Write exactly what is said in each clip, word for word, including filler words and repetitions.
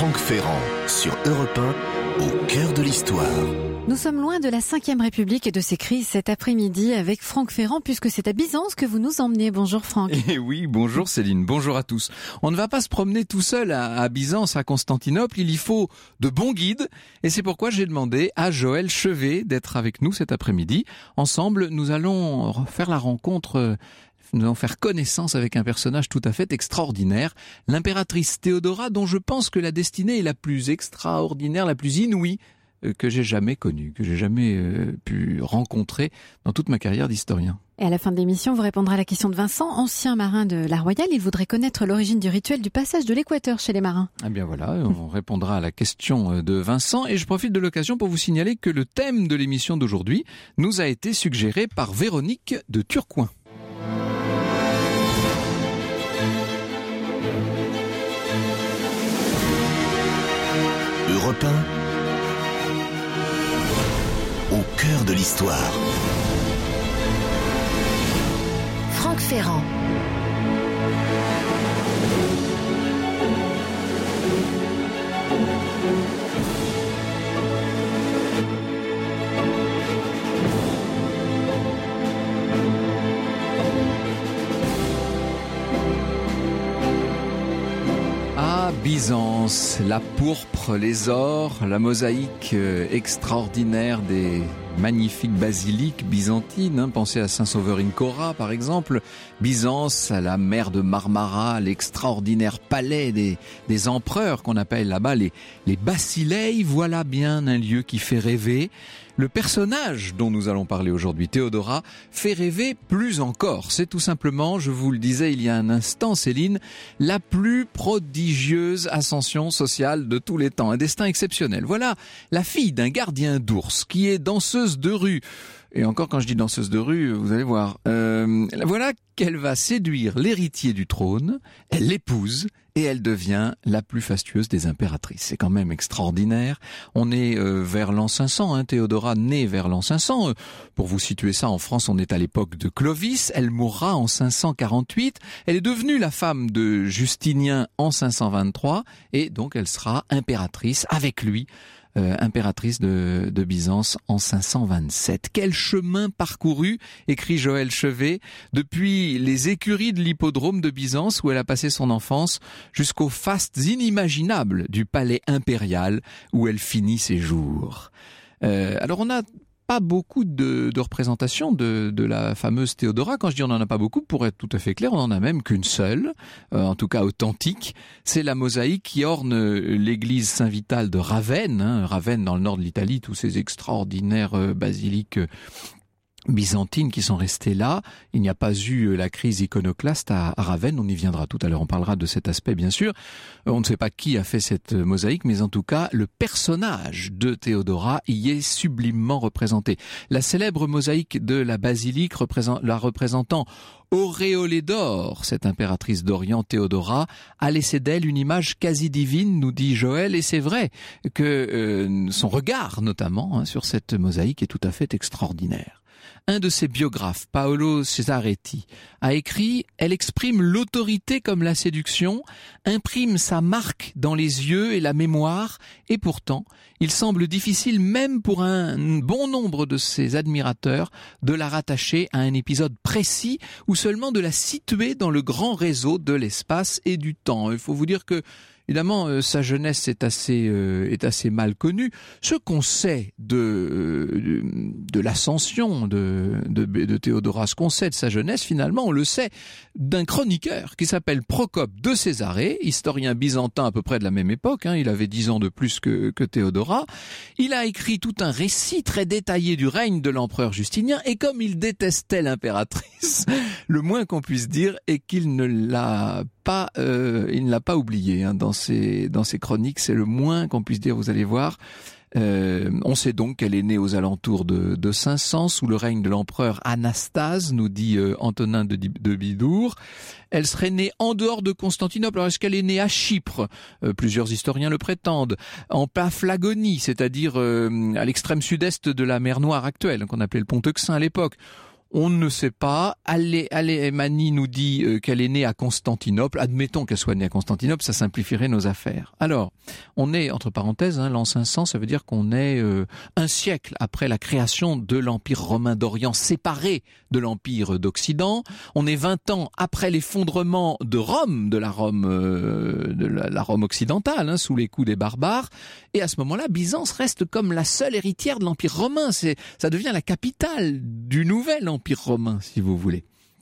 Franck Ferrand sur Europe un, au cœur de l'histoire. Nous sommes loin de la cinquième République et de ses crises cet après-midi avec Franck Ferrand, puisque c'est à Byzance que vous nous emmenez. Bonjour Franck. Et oui, bonjour Céline, bonjour à tous. On ne va pas se promener tout seul à, à Byzance, à Constantinople, il y faut de bons guides. Et c'est pourquoi j'ai demandé à Joël Chevet d'être avec nous cet après-midi. Ensemble, nous allons faire la rencontre... Nous allons faire connaissance avec un personnage tout à fait extraordinaire, l'impératrice Théodora, dont je pense que la destinée est la plus extraordinaire, la plus inouïe que j'ai jamais connue, que j'ai jamais euh, pu rencontrer dans toute ma carrière d'historien. Et à la fin de l'émission, vous répondrez à la question de Vincent, ancien marin de la Royale. Il voudrait connaître l'origine du rituel du passage de l'équateur chez les marins. Eh bien voilà, on répondra à la question de Vincent. Et je profite de l'occasion pour vous signaler que le thème de l'émission d'aujourd'hui nous a été suggéré par Véronique de Turcoing. Europe un, au cœur de l'histoire. Franck Ferrand. Byzance, la pourpre, les ors, la mosaïque euh, extraordinaire des magnifiques basiliques byzantines. Hein. Pensez à Saint-Sauveur in Cora, par exemple. Byzance, à la mer de Marmara, l'extraordinaire palais des, des empereurs qu'on appelle là-bas les, les basileis. Voilà bien un lieu qui fait rêver. Le personnage dont nous allons parler aujourd'hui, Théodora, fait rêver plus encore. C'est tout simplement, je vous le disais il y a un instant, Céline, la plus prodigieuse ascension sociale de tous les temps. Un destin exceptionnel. Voilà la fille d'un gardien d'ours qui est danseuse de rue. Et encore, quand je dis danseuse de rue, vous allez voir. Euh, voilà qu'elle va séduire l'héritier du trône, elle l'épouse et elle devient la plus fastueuse des impératrices. C'est quand même extraordinaire. On est euh, vers l'an cinq cents, hein, Théodora naît vers l'an cinq cents. Euh, pour vous situer ça, en France, on est à l'époque de Clovis. Elle mourra en cinq cent quarante-huit. Elle est devenue la femme de Justinien en cinq cent vingt-trois et donc elle sera impératrice avec lui. Euh, impératrice de, de Byzance en cinq cent vingt-sept. Quel chemin parcouru, écrit Joël Chevet, depuis les écuries de l'hippodrome de Byzance où elle a passé son enfance, jusqu'aux fastes inimaginables du palais impérial où elle finit ses jours. Euh, alors on a pas beaucoup de, de représentations de, de la fameuse Théodora. Quand je dis on n'en a pas beaucoup, pour être tout à fait clair, on n'en a même qu'une seule, euh, en tout cas authentique. C'est la mosaïque qui orne l'église Saint-Vital de Ravenne, hein, Ravenne dans le nord de l'Italie, tous ces extraordinaires euh, basiliques euh, byzantines qui sont restées là. Il n'y a pas eu la crise iconoclaste à Ravenne, on y viendra tout à l'heure, on parlera de cet aspect bien sûr. On ne sait pas qui a fait cette mosaïque, mais en tout cas, le personnage de Théodora y est sublimement représenté. La célèbre mosaïque de la basilique représent, la représentant auréolée d'or, cette impératrice d'Orient Théodora, a laissé d'elle une image quasi divine, nous dit Joël, et c'est vrai que euh, son regard notamment hein, sur cette mosaïque est tout à fait extraordinaire. Un de ses biographes, Paolo Cesaretti, a écrit « Elle exprime l'autorité comme la séduction, imprime sa marque dans les yeux et la mémoire, et pourtant, il semble difficile même pour un bon nombre de ses admirateurs de la rattacher à un épisode précis ou seulement de la situer dans le grand réseau de l'espace et du temps. » Il faut vous dire que évidemment, euh, sa jeunesse est assez euh, est assez mal connue. Ce qu'on sait de euh, de l'ascension de, de de Théodora, ce qu'on sait de sa jeunesse, finalement, on le sait d'un chroniqueur qui s'appelle Procope de Césarée, historien byzantin à peu près de la même époque. Hein, il avait dix ans de plus que que Théodora. Il a écrit tout un récit très détaillé du règne de l'empereur Justinien, et comme il détestait l'impératrice, le moins qu'on puisse dire est qu'il ne l'a pas, euh, il ne l'a pas oublié hein, dans ses dans ses chroniques. C'est le moins qu'on puisse dire. Vous allez voir. Euh, on sait donc qu'elle est née aux alentours de, de cinq cents sous le règne de l'empereur Anastase, nous dit euh, Antonin de, de Bidour. Elle serait née en dehors de Constantinople. Alors est-ce qu'elle est née à Chypre ? euh, Plusieurs historiens le prétendent. En Paphlagonie, c'est-à-dire euh, à l'extrême sud-est de la mer Noire actuelle, qu'on appelait le Pont Euxin à l'époque. On ne sait pas. Alémanie nous dit euh, qu'elle est née à Constantinople. Admettons qu'elle soit née à Constantinople, ça simplifierait nos affaires. Alors, on est, entre parenthèses, hein, l'an cinq cents, ça veut dire qu'on est euh, un siècle après la création de l'Empire romain d'Orient, séparé de l'Empire d'Occident. On est vingt ans après l'effondrement de Rome, de la Rome, euh, de la, la Rome occidentale, hein, sous les coups des barbares. Et à ce moment-là, Byzance reste comme la seule héritière de l'Empire romain. C'est, ça devient la capitale du nouvel Empire romain, si vous voulez.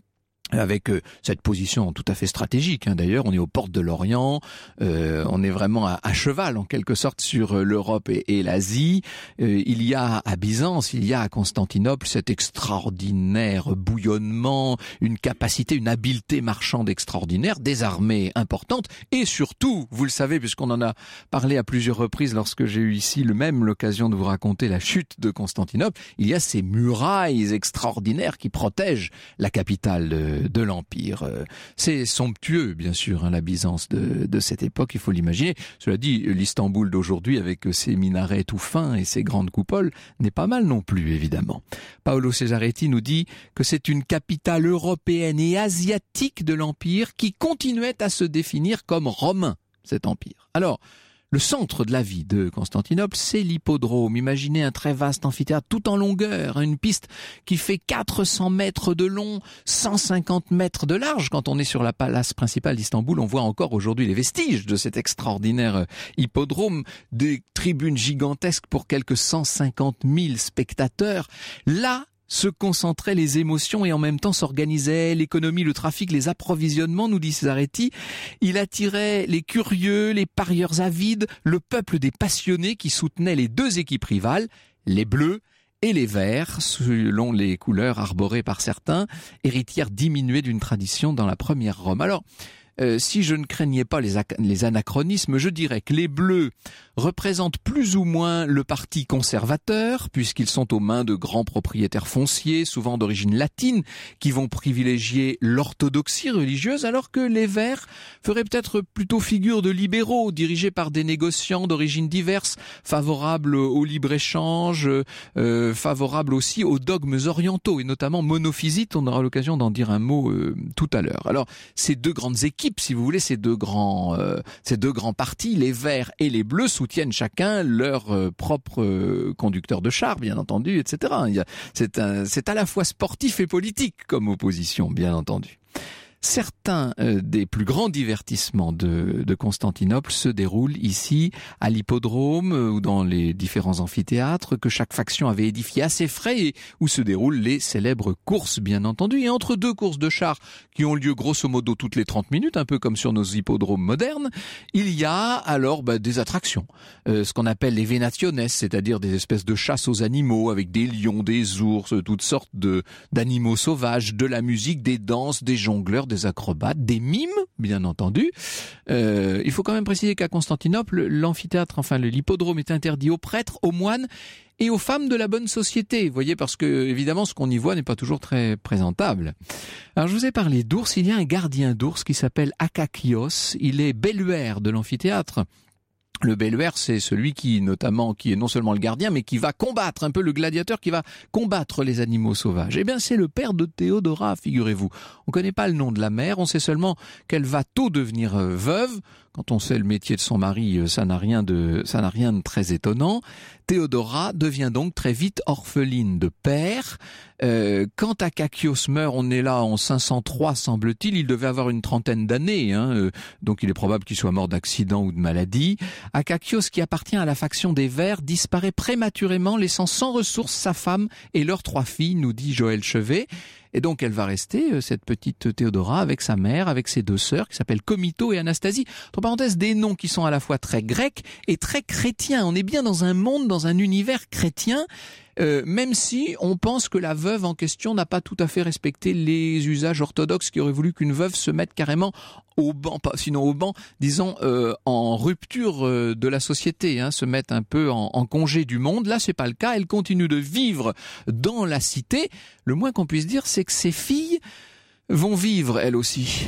Avec euh, cette position tout à fait stratégique, hein. D'ailleurs, on est aux portes de l'Orient, euh, on est vraiment à, à cheval en quelque sorte sur euh, l'Europe et, et l'Asie. Euh, il y a à Byzance, il y a à Constantinople cet extraordinaire bouillonnement, une capacité, une habileté marchande extraordinaire, des armées importantes et surtout, vous le savez puisqu'on en a parlé à plusieurs reprises lorsque j'ai eu ici le même l'occasion de vous raconter la chute de Constantinople, il y a ces murailles extraordinaires qui protègent la capitale de de l'Empire. C'est somptueux, bien sûr, hein, la Byzance de, de cette époque, il faut l'imaginer. Cela dit, l'Istanbul d'aujourd'hui, avec ses minarets tout fins et ses grandes coupoles, n'est pas mal non plus, évidemment. Paolo Cesaretti nous dit que c'est une capitale européenne et asiatique de l'Empire qui continuait à se définir comme romain, cet empire. Alors, le centre de la vie de Constantinople, c'est l'hippodrome. Imaginez un très vaste amphithéâtre tout en longueur, une piste qui fait quatre cents mètres de long, cent cinquante mètres de large. Quand on est sur la place principale d'Istanbul, on voit encore aujourd'hui les vestiges de cet extraordinaire hippodrome, des tribunes gigantesques pour quelques cent cinquante mille spectateurs. Là, se concentraient les émotions et en même temps s'organisait l'économie, le trafic, les approvisionnements, nous dit Cesaretti. Il attirait les curieux, les parieurs avides, le peuple des passionnés qui soutenaient les deux équipes rivales, les Bleus et les Verts, selon les couleurs arborées par certains, héritières diminuées d'une tradition dans la première Rome. Alors, Euh, si je ne craignais pas les, les anachronismes, je dirais que les Bleus représentent plus ou moins le parti conservateur, puisqu'ils sont aux mains de grands propriétaires fonciers, souvent d'origine latine, qui vont privilégier l'orthodoxie religieuse, alors que les Verts feraient peut-être plutôt figure de libéraux, dirigés par des négociants d'origine diverses, favorables au libre-échange, euh, favorables aussi aux dogmes orientaux, et notamment monophysites. On aura l'occasion d'en dire un mot euh, tout à l'heure. Alors, ces deux grandes équipes, si vous voulez, ces deux grands, euh, ces deux grands partis, les Verts et les Bleus, soutiennent chacun leur euh, propre euh, conducteur de char, bien entendu, et cetera. Il y a, c'est, un, c'est à la fois sportif et politique comme opposition, bien entendu. Certains euh, des plus grands divertissements de, de Constantinople se déroulent ici à l'hippodrome euh, ou dans les différents amphithéâtres que chaque faction avait édifiés à ses frais et où se déroulent les célèbres courses, bien entendu. Et entre deux courses de chars qui ont lieu grosso modo toutes les trente minutes, un peu comme sur nos hippodromes modernes, il y a alors bah, des attractions, euh, ce qu'on appelle les venationes, c'est-à-dire des espèces de chasse aux animaux avec des lions, des ours, toutes sortes de d'animaux sauvages, de la musique, des danses, des jongleurs, des acrobates, des mimes, bien entendu. Euh, il faut quand même préciser qu'à Constantinople, l'amphithéâtre, enfin l'hippodrome est interdit aux prêtres, aux moines et aux femmes de la bonne société. Vous voyez, parce que évidemment, ce qu'on y voit n'est pas toujours très présentable. Alors, je vous ai parlé d'ours. Il y a un gardien d'ours qui s'appelle Akakios. Il est belluaire de l'amphithéâtre. Le belluaire, c'est celui qui, notamment, qui est non seulement le gardien, mais qui va combattre, un peu le gladiateur qui va combattre les animaux sauvages. Eh bien, c'est le père de Théodora, figurez-vous. On ne connaît pas le nom de la mère, on sait seulement qu'elle va tôt devenir euh, veuve. Quand on sait le métier de son mari, ça n'a rien de, ça n'a rien de très étonnant. Théodora devient donc très vite orpheline de père. Euh, quand Akakios meurt, on est là en cinq cent trois, semble-t-il. Il devait avoir une trentaine d'années, hein, euh, donc il est probable qu'il soit mort d'accident ou de maladie. Akakios, qui appartient à la faction des Verts, disparaît prématurément, laissant sans ressources sa femme et leurs trois filles, nous dit Joël Chevet. Et donc elle va rester, cette petite Théodora, avec sa mère, avec ses deux sœurs, qui s'appellent Comito et Anastasie. Entre parenthèses, des noms qui sont à la fois très grecs et très chrétiens. On est bien dans un monde, dans un univers chrétien, euh, même si on pense que la veuve en question n'a pas tout à fait respecté les usages orthodoxes qui auraient voulu qu'une veuve se mette carrément au banc, pas, sinon au banc, disons euh, en rupture euh, de la société, hein, se mettre un peu en, en congé du monde. Là, c'est pas le cas. Elle continue de vivre dans la cité. Le moins qu'on puisse dire, c'est que ses filles vont vivre elles aussi.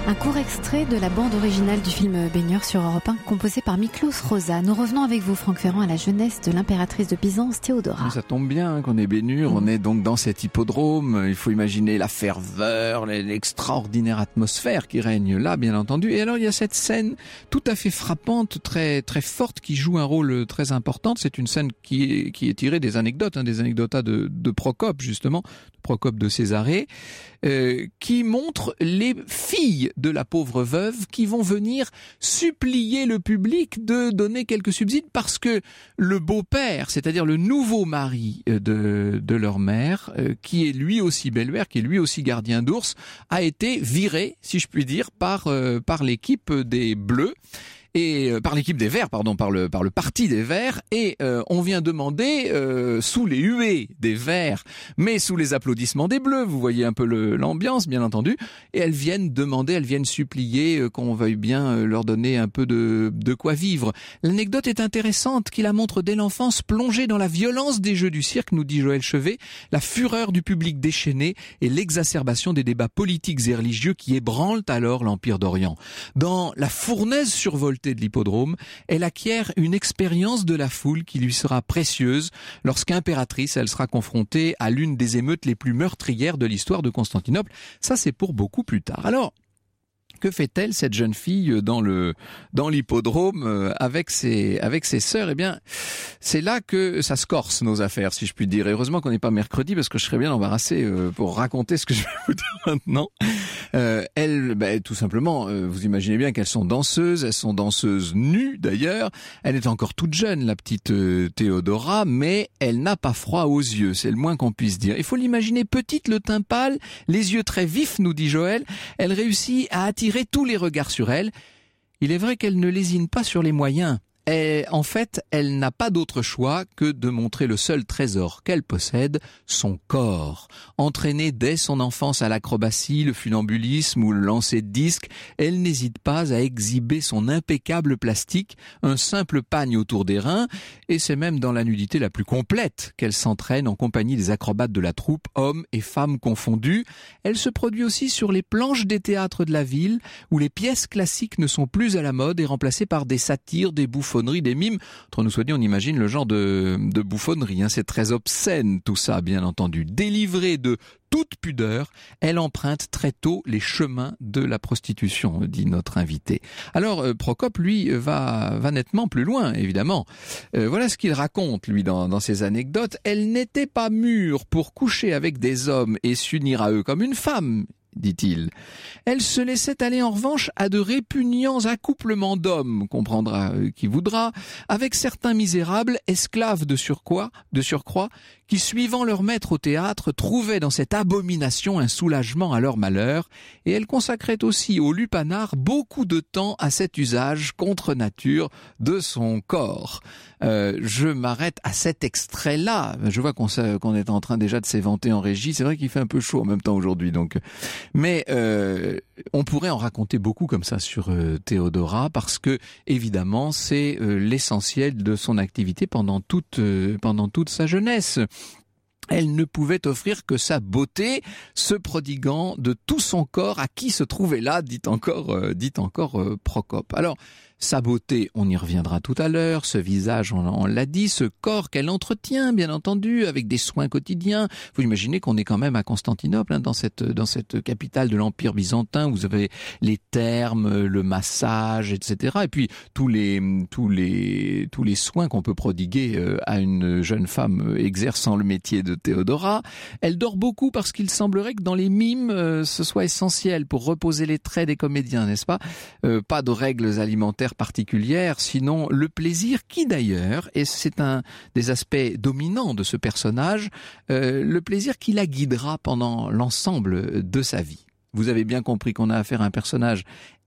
Un court extrait de la bande originale du film Baigneurs sur Europe un, composé par Miklos Rozsa. Nous revenons avec vous, Franck Ferrand, à la jeunesse de l'impératrice de Byzance, Théodora. Ça tombe bien hein, qu'on est Bénure, mmh. on est donc dans cet hippodrome. Il faut imaginer la ferveur, l'extraordinaire atmosphère qui règne là, bien entendu. Et alors il y a cette scène tout à fait frappante, très très forte, qui joue un rôle très important. C'est une scène qui est, qui est tirée des anecdotes, hein, des anecdotes de, de Procope justement, Procope de Césarée, euh, qui montre les filles de la pauvre veuve qui vont venir supplier le public de donner quelques subsides parce que le beau-père, c'est-à-dire le nouveau mari de, de leur mère, euh, qui est lui aussi Belluaire, qui est lui aussi gardien d'ours, a été viré, si je puis dire, par, euh, par l'équipe des Bleus. Et euh, par l'équipe des Verts, pardon, par le par le parti des Verts, et euh, on vient demander euh, sous les huées des Verts, mais sous les applaudissements des Bleus. Vous voyez un peu le, l'ambiance, bien entendu. Et elles viennent demander, elles viennent supplier euh, qu'on veuille bien euh, leur donner un peu de de quoi vivre. L'anecdote est intéressante, qui la montre dès l'enfance, plongée dans la violence des jeux du cirque, nous dit Joël Chevet, la fureur du public déchaîné et l'exacerbation des débats politiques et religieux qui ébranlent alors l'Empire d'Orient. Dans la fournaise survoltée de l'hippodrome, elle acquiert une expérience de la foule qui lui sera précieuse lorsqu'impératrice, elle sera confrontée à l'une des émeutes les plus meurtrières de l'histoire de Constantinople. Ça, c'est pour beaucoup plus tard. Alors, que fait-elle, cette jeune fille, dans le dans l'hippodrome avec ses avec ses sœurs? Eh bien, c'est là que ça se corse nos affaires, si je puis dire. Et heureusement qu'on n'est pas mercredi, parce que je serais bien embarrassé pour raconter ce que je vais vous dire maintenant. Euh, elles, ben, tout simplement, euh, vous imaginez bien qu'elles sont danseuses, elles sont danseuses nues d'ailleurs. Elle est encore toute jeune, la petite euh, Théodora, mais elle n'a pas froid aux yeux, c'est le moins qu'on puisse dire. Il faut l'imaginer petite, le teint pâle, les yeux très vifs, nous dit Joël. Elle réussit à attirer tous les regards sur elle. Il est vrai qu'elle ne lésine pas sur les moyens. Et en fait, elle n'a pas d'autre choix que de montrer le seul trésor qu'elle possède, son corps. Entraînée dès son enfance à l'acrobatie, le funambulisme ou le lancer de disque, elle n'hésite pas à exhiber son impeccable plastique, un simple pagne autour des reins, et c'est même dans la nudité la plus complète qu'elle s'entraîne en compagnie des acrobates de la troupe, hommes et femmes confondus. Elle se produit aussi sur les planches des théâtres de la ville, où les pièces classiques ne sont plus à la mode et remplacées par des satires, des bouffonneries, des mimes. Entre nous soit dit, on imagine le genre de, de bouffonnerie. Hein. C'est très obscène tout ça, bien entendu. Délivrée de toute pudeur, elle emprunte très tôt les chemins de la prostitution, dit notre invité. Alors euh, Procope, lui, va, va nettement plus loin, évidemment. Euh, voilà ce qu'il raconte, lui, dans, dans ses anecdotes. Elle n'était pas mûre pour coucher avec des hommes et s'unir à eux comme une femme, dit-il. Elle se laissait aller en revanche à de répugnants accouplements d'hommes, comprendra euh, qui voudra, avec certains misérables, esclaves de surcroît, de surcroît, qui, suivant leur maître au théâtre, trouvaient dans cette abomination un soulagement à leur malheur, et elle consacrait aussi au lupanar beaucoup de temps à cet usage contre nature de son corps. Euh, je m'arrête à cet extrait-là. Je vois qu'on, qu'on est en train déjà de s'éventer en régie. C'est vrai qu'il fait un peu chaud en même temps aujourd'hui, donc. Mais euh, on pourrait en raconter beaucoup comme ça sur euh, Théodora, parce que évidemment c'est euh, l'essentiel de son activité pendant toute euh, pendant toute sa jeunesse. Elle ne pouvait offrir que sa beauté, se prodiguant de tout son corps à qui se trouvait là, dit encore, euh, dit encore euh, Procope. Alors, sa beauté, on y reviendra tout à l'heure, ce visage, on, on l'a dit, ce corps qu'elle entretient, bien entendu, avec des soins quotidiens. Vous imaginez qu'on est quand même à Constantinople, hein, dans cette dans cette capitale de l'Empire byzantin. Vous avez les thermes, le massage, et cetera. Et puis tous les tous les tous les soins qu'on peut prodiguer euh, à une jeune femme exerçant le métier de Théodora. Elle dort beaucoup parce qu'il semblerait que dans les mimes, euh, ce soit essentiel pour reposer les traits des comédiens, n'est-ce pas ? euh, Pas de règles alimentaires particulière, sinon le plaisir qui d'ailleurs, et c'est un des aspects dominants de ce personnage, euh, le plaisir qui la guidera pendant l'ensemble de sa vie. Vous avez bien compris qu'on a affaire à un personnage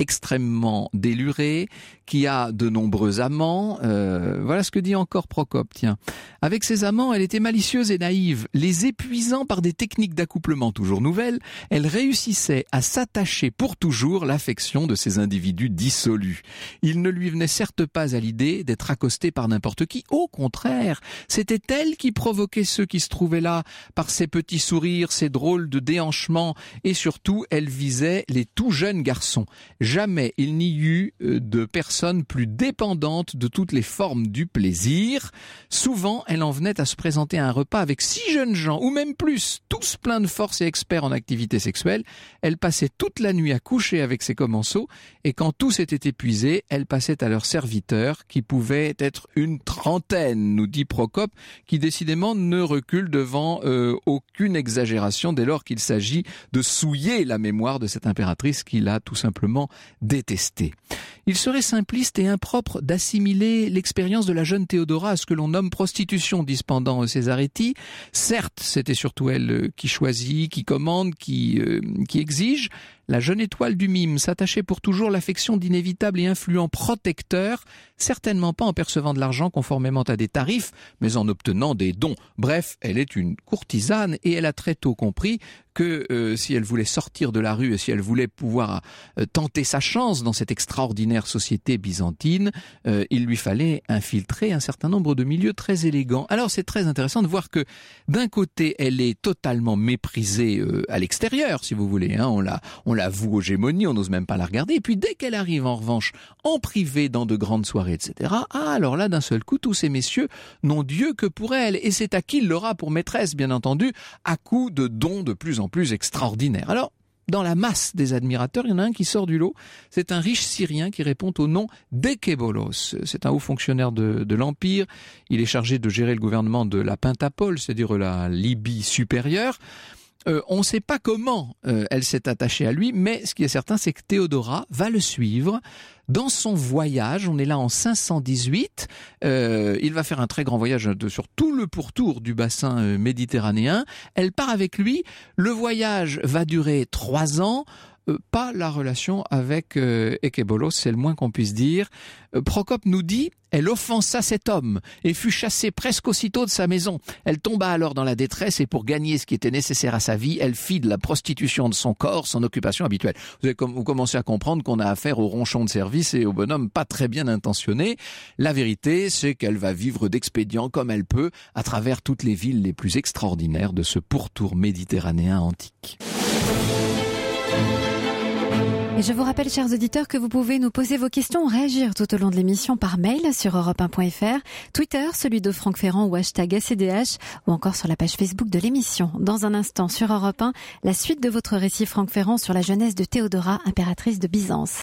extrêmement délurée, qui a de nombreux amants. Euh, voilà ce que dit encore Procope, tiens. Avec ses amants, elle était malicieuse et naïve. Les épuisant par des techniques d'accouplement toujours nouvelles, elle réussissait à s'attacher pour toujours l'affection de ces individus dissolus. Il ne lui venait certes pas à l'idée d'être accostée par n'importe qui. Au contraire, c'était elle qui provoquait ceux qui se trouvaient là par ses petits sourires, ses drôles de déhanchements, et surtout, elle visait les tout jeunes garçons. Jamais il n'y eut de personne plus dépendante de toutes les formes du plaisir. Souvent, elle en venait à se présenter à un repas avec six jeunes gens, ou même plus, tous pleins de force et experts en activité sexuelle. Elle passait toute la nuit à coucher avec ses commensaux, et quand tous étaient épuisés, elle passait à leurs serviteurs, qui pouvaient être une trentaine, nous dit Procope, qui décidément ne recule devant euh, aucune exagération dès lors qu'il s'agit de souiller la mémoire de cette impératrice qu'il a tout simplement détestée. Il serait simpliste et impropre d'assimiler l'expérience de la jeune Théodora à ce que l'on nomme prostitution, disent pendant Césaretti. Certes, c'était surtout elle qui choisit, qui commande, qui, euh, qui exige. La jeune étoile du mime s'attachait pour toujours l'affection d'inévitables et influents protecteurs, certainement pas en percevant de l'argent conformément à des tarifs, mais en obtenant des dons. Bref, elle est une courtisane et elle a très tôt compris que euh, si elle voulait sortir de la rue et si elle voulait pouvoir euh, tenter sa chance dans cette extraordinaire société byzantine, euh, il lui fallait infiltrer un certain nombre de milieux très élégants. Alors c'est très intéressant de voir que d'un côté, elle est totalement méprisée euh, à l'extérieur, si vous voulez, hein, on la on la voue aux gémonies, on n'ose même pas la regarder, et puis dès qu'elle arrive en revanche en privé dans de grandes soirées, et cetera, ah alors là d'un seul coup, tous ces messieurs n'ont Dieu que pour elle, et c'est à qui il l'aura pour maîtresse, bien entendu, à coup de dons de plus en plus extraordinaires. Alors, dans la masse des admirateurs, il y en a un qui sort du lot. C'est un riche Syrien qui répond au nom d'Ekébolos. C'est un haut fonctionnaire de, de l'Empire. Il est chargé de gérer le gouvernement de la Pentapole, c'est-à-dire la Libye supérieure. Euh, on ne sait pas comment euh, elle s'est attachée à lui, mais ce qui est certain, c'est que Théodora va le suivre dans son voyage. On est là en cinq cent dix-huit. Euh, il va faire un très grand voyage de, sur tout le pourtour du bassin euh, méditerranéen. Elle part avec lui. Le voyage va durer trois ans. Euh, pas la relation avec euh, Ekébolos, c'est le moins qu'on puisse dire. Euh, Procope nous dit, elle offensa cet homme et fut chassée presque aussitôt de sa maison. Elle tomba alors dans la détresse et pour gagner ce qui était nécessaire à sa vie, elle fit de la prostitution de son corps son occupation habituelle. Vous, avez, vous commencez à comprendre qu'on a affaire au ronchon de service et au bonhomme pas très bien intentionné. La vérité, c'est qu'elle va vivre d'expédients comme elle peut à travers toutes les villes les plus extraordinaires de ce pourtour méditerranéen antique. Et je vous rappelle, chers auditeurs, que vous pouvez nous poser vos questions ou réagir tout au long de l'émission par mail sur europe un point f r, Twitter, celui de Franck Ferrand ou hashtag A C D H, ou encore sur la page Facebook de l'émission. Dans un instant, sur Europe un, la suite de votre récit Franck Ferrand sur la jeunesse de Théodora, impératrice de Byzance.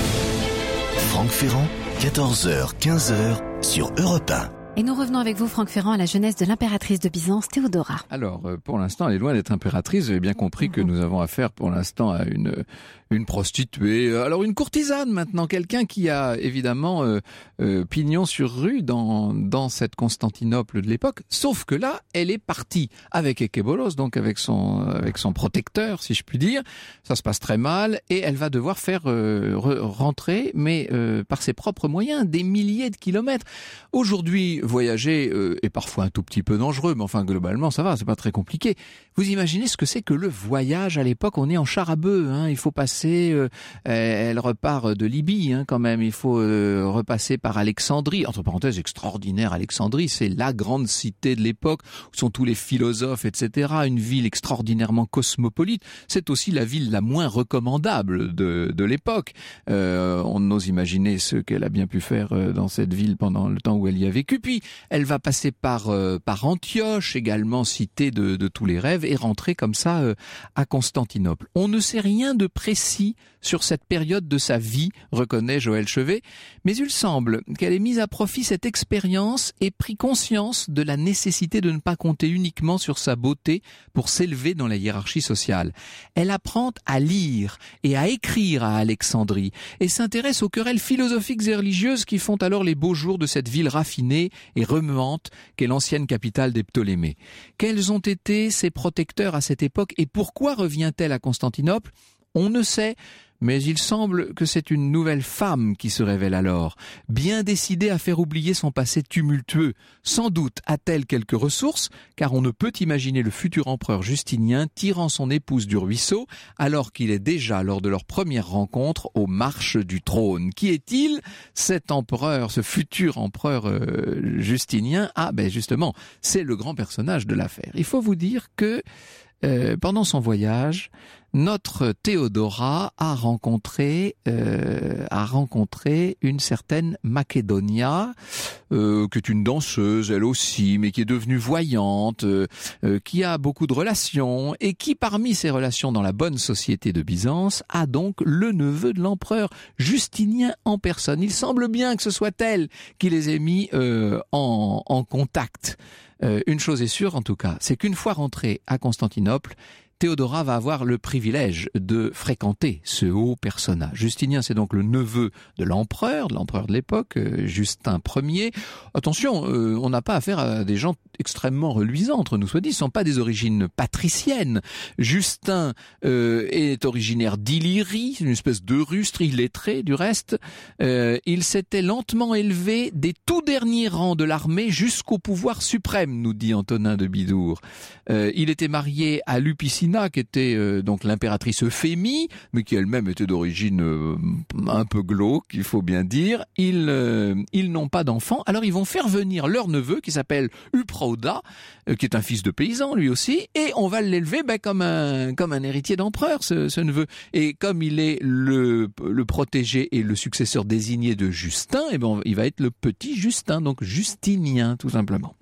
Franck Ferrand, quatorze heures quinze sur Europe un. Et nous revenons avec vous, Franck Ferrand, à la jeunesse de l'impératrice de Byzance, Théodora. Alors, pour l'instant, elle est loin d'être impératrice. Vous avez bien compris mmh. que nous avons affaire pour l'instant à une une prostituée. Alors, une courtisane maintenant, quelqu'un qui a évidemment euh, euh, pignon sur rue dans dans cette Constantinople de l'époque. Sauf que là, elle est partie avec Ekébolos, donc avec son avec son protecteur, si je puis dire. Ça se passe très mal et elle va devoir faire euh, re- rentrer, mais euh, par ses propres moyens, des milliers de kilomètres. Aujourd'hui, voyager euh, est parfois un tout petit peu dangereux, mais enfin globalement ça va, c'est pas très compliqué. Vous imaginez ce que c'est que le voyage à l'époque? On est en char à bœuf, hein, il faut passer, euh, elle repart de Libye hein, quand même, il faut euh, repasser par Alexandrie, entre parenthèses extraordinaire Alexandrie, c'est la grande cité de l'époque où sont tous les philosophes, et cetera. Une ville extraordinairement cosmopolite. C'est aussi la ville la moins recommandable de, de l'époque. Euh, on n'ose imaginer ce qu'elle a bien pu faire dans cette ville pendant le temps où elle y a vécu. Puis elle va passer par euh, par Antioche, également cité de, de tous les rêves, et rentrer comme ça euh, à Constantinople. On ne sait rien de précis sur cette période de sa vie, reconnaît Joël Chevet, mais il semble qu'elle ait mis à profit cette expérience et pris conscience de la nécessité de ne pas compter uniquement sur sa beauté pour s'élever dans la hiérarchie sociale. Elle apprend à lire et à écrire à Alexandrie et s'intéresse aux querelles philosophiques et religieuses qui font alors les beaux jours de cette ville raffinée et remuante qu'est l'ancienne capitale des Ptolémées. Quels ont été ses protecteurs à cette époque et pourquoi revient-elle à Constantinople ? On ne sait, mais il semble que c'est une nouvelle femme qui se révèle alors, bien décidée à faire oublier son passé tumultueux. Sans doute a-t-elle quelques ressources, car on ne peut imaginer le futur empereur Justinien tirant son épouse du ruisseau, alors qu'il est déjà lors de leur première rencontre aux marches du trône. Qui est-il, cet empereur, ce futur empereur euh, Justinien? Ah ben justement, c'est le grand personnage de l'affaire. Il faut vous dire que euh, pendant son voyage, notre Théodora a rencontré euh, a rencontré une certaine Macédonia, euh, qui est une danseuse elle aussi, mais qui est devenue voyante, euh, euh, qui a beaucoup de relations et qui, parmi ses relations dans la bonne société de Byzance, a donc le neveu de l'empereur Justinien en personne. Il semble bien que ce soit elle qui les ait mis euh, en, en contact. Euh, une chose est sûre en tout cas, c'est qu'une fois rentrée à Constantinople, Théodora va avoir le privilège de fréquenter ce haut personnage. Justinien, c'est donc le neveu de l'empereur, de l'empereur de l'époque, euh, Justin Ier. Attention, euh, on n'a pas affaire à des gens extrêmement reluisants, entre nous soit dit, ils ne sont pas des origines patriciennes. Justin euh, est originaire d'Illyrie, une espèce de rustre illettré du reste. Euh, il s'était lentement élevé des tout derniers rangs de l'armée jusqu'au pouvoir suprême, nous dit Antonin de Bidour. Euh, il était marié à Lupicina, qui était euh, donc l'impératrice Euphémie, mais qui elle-même était d'origine euh, un peu glauque, il faut bien dire. Ils, euh, ils n'ont pas d'enfants, alors ils vont faire venir leur neveu, qui s'appelle Uprauda, euh, qui est un fils de paysan lui aussi, et on va l'élever ben, comme, un, comme un héritier d'empereur, ce, ce neveu. Et comme il est le, le protégé et le successeur désigné de Justin, et ben, il va être le petit Justin, donc Justinien tout simplement.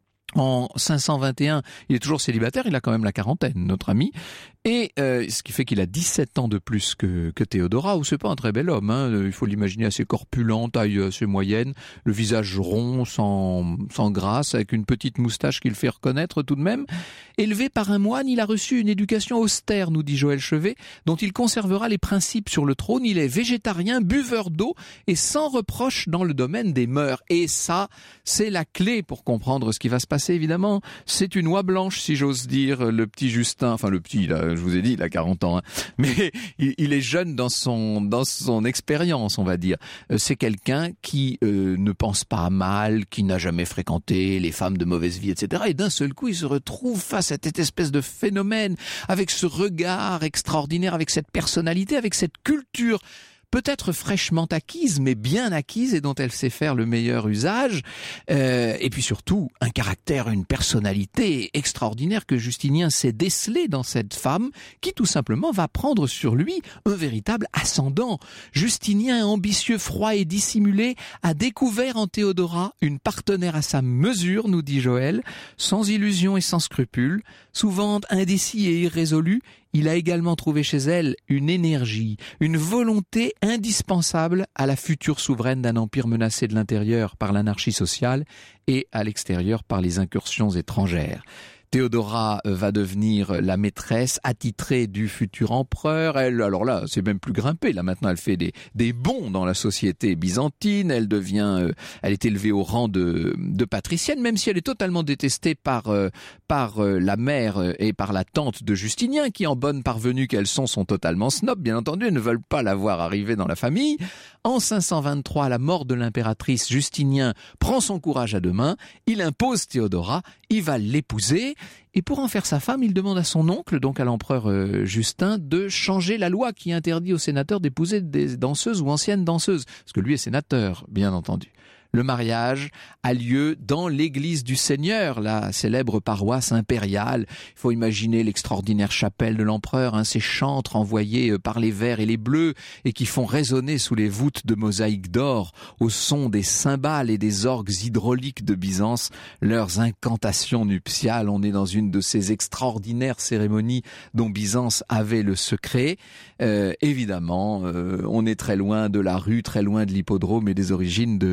En cinq cent vingt et un, il est toujours célibataire, il a quand même la quarantaine, notre ami, et euh, ce qui fait qu'il a dix-sept ans de plus que, que Théodora, où c'est pas un très bel homme, hein, il faut l'imaginer assez corpulent, taille assez moyenne, le visage rond, sans, sans grâce, avec une petite moustache qui le fait reconnaître tout de même. Élevé par un moine, il a reçu une éducation austère, nous dit Joël Chevet, dont il conservera les principes sur le trône. Il est végétarien, buveur d'eau et sans reproche dans le domaine des mœurs. Et ça, c'est la clé pour comprendre ce qui va se passer, évidemment. C'est une oie blanche, si j'ose dire, le petit Justin. Enfin, le petit, là, je vous ai dit, il a quarante ans. Hein. Mais il, il est jeune dans son, dans son expérience, on va dire. C'est quelqu'un qui euh, ne pense pas à mal, qui n'a jamais fréquenté les femmes de mauvaise vie, et cetera. Et d'un seul coup, il se retrouve face à cette espèce de phénomène, avec ce regard extraordinaire, avec cette personnalité, avec cette culture peut-être fraîchement acquise, mais bien acquise et dont elle sait faire le meilleur usage. Euh, et puis surtout, un caractère, une personnalité extraordinaire que Justinien sait déceler dans cette femme qui tout simplement va prendre sur lui un véritable ascendant. Justinien, ambitieux, froid et dissimulé, a découvert en Théodora une partenaire à sa mesure, nous dit Joël, sans illusion et sans scrupules, souvent indécis et irrésolu. Il a également trouvé chez elle une énergie, une volonté indispensable à la future souveraine d'un empire menacé de l'intérieur par l'anarchie sociale et à l'extérieur par les incursions étrangères. Théodora va devenir la maîtresse attitrée du futur empereur. Elle, alors là, c'est même plus grimpé. Là, maintenant, elle fait des, des bonds dans la société byzantine. Elle devient, euh, elle est élevée au rang de, de patricienne, même si elle est totalement détestée par, euh, par euh, la mère et par la tante de Justinien, qui, en bonne parvenue qu'elles sont, sont totalement snobs. Bien entendu, elles ne veulent pas la voir arriver dans la famille. En cinq cent vingt-trois, à la mort de l'impératrice, Justinien prend son courage à deux mains. Il impose Théodora. Il va l'épouser. Et pour en faire sa femme, il demande à son oncle, donc à l'empereur euh, Justin, de changer la loi qui interdit aux sénateurs d'épouser des danseuses ou anciennes danseuses. Parce que lui est sénateur, bien entendu. Le mariage a lieu dans l'église du Seigneur, la célèbre paroisse impériale. Il faut imaginer l'extraordinaire chapelle de l'empereur, hein, ces chantres envoyés par les verts et les bleus et qui font résonner sous les voûtes de mosaïques d'or au son des cymbales et des orgues hydrauliques de Byzance leurs incantations nuptiales. On est dans une de ces extraordinaires cérémonies dont Byzance avait le secret. Euh, évidemment, euh, on est très loin de la rue, très loin de l'hippodrome et des origines de, de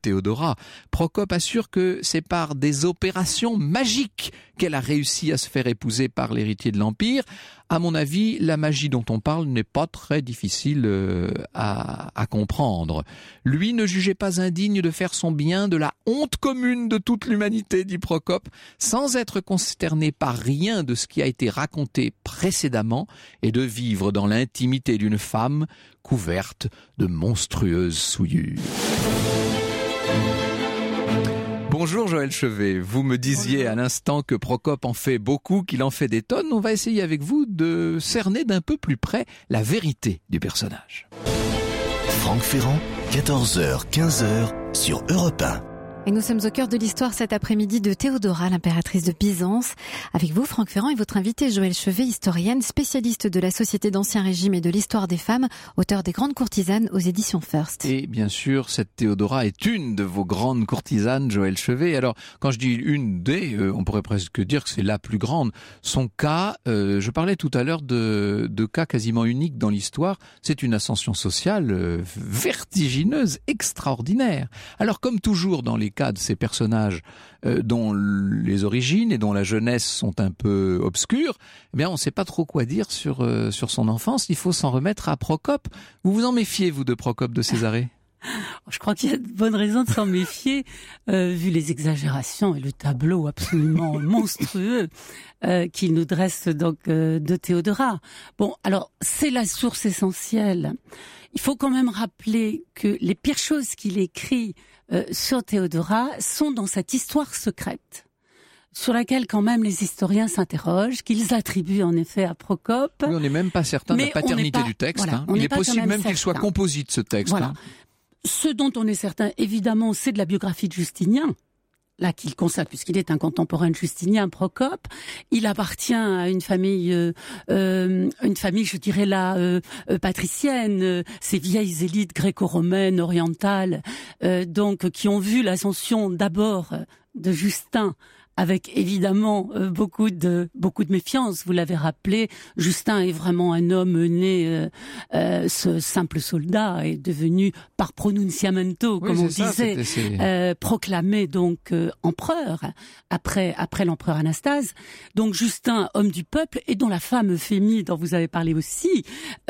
Théodora. Procope assure que c'est par des opérations magiques qu'elle a réussi à se faire épouser par l'héritier de l'Empire. À mon avis, la magie dont on parle n'est pas très difficile euh, à, à comprendre. Lui ne jugeait pas indigne de faire son bien de la honte commune de toute l'humanité, dit Procope, sans être consterné par rien de ce qui a été raconté précédemment et de vivre dans l'intimité d'une femme couverte de monstrueuses souillures. Bonjour Joël Chevet, vous me disiez à l'instant que Procope en fait beaucoup, qu'il en fait des tonnes. On va essayer avec vous de cerner d'un peu plus près la vérité du personnage. Franck Ferrand, quatorze heures quinze heures sur Europe un. Et nous sommes au cœur de l'histoire cet après-midi de Théodora, l'impératrice de Byzance. Avec vous, Franck Ferrand, et votre invité Joël Chevet, historienne, spécialiste de la société d'Ancien Régime et de l'histoire des femmes, auteur des Grandes Courtisanes aux éditions First. Et bien sûr, cette Théodora est une de vos grandes courtisanes, Joël Chevet. Alors, quand je dis une des, euh, on pourrait presque dire que c'est la plus grande. Son cas, euh, je parlais tout à l'heure de, de cas quasiment uniques dans l'histoire. C'est une ascension sociale euh, vertigineuse, extraordinaire. Alors, comme toujours dans les cas de ces personnages euh, dont les origines et dont la jeunesse sont un peu obscures, eh bien on ne sait pas trop quoi dire sur euh, sur son enfance. Il faut s'en remettre à Procope. Vous vous en méfiez, vous, de Procope de Césarée ? Je crois qu'il y a de bonnes raisons de s'en méfier, euh, vu les exagérations et le tableau absolument monstrueux euh, qu'il nous dresse donc euh, de Théodora. Bon, alors c'est la source essentielle. Il faut quand même rappeler que les pires choses qu'il écrit euh, sur Théodora sont dans cette histoire secrète, sur laquelle quand même les historiens s'interrogent, qu'ils attribuent en effet à Procope. Oui, on n'est même pas certain de la paternité pas, du texte. Voilà, hein. Il est possible même, même qu'il soit composite, ce texte. Voilà. Hein. Ce dont on est certain, évidemment, c'est de la biographie de Justinien, là qu'il consacre, puisqu'il est un contemporain de Justinien, Procope. Il appartient à une famille, euh, euh, une famille, je dirais là, euh, euh, patricienne, euh, ces vieilles élites gréco-romaines, orientales, euh, donc qui ont vu l'ascension d'abord de Justin, avec évidemment euh, beaucoup de beaucoup de méfiance. Vous l'avez rappelé, Justin est vraiment un homme né, euh, euh, ce simple soldat est devenu par pronunciamento, oui, comme on ça, disait, euh, proclamé donc euh, empereur après après l'empereur Anastase. Donc Justin, homme du peuple, et dont la femme Euphémie, dont vous avez parlé aussi,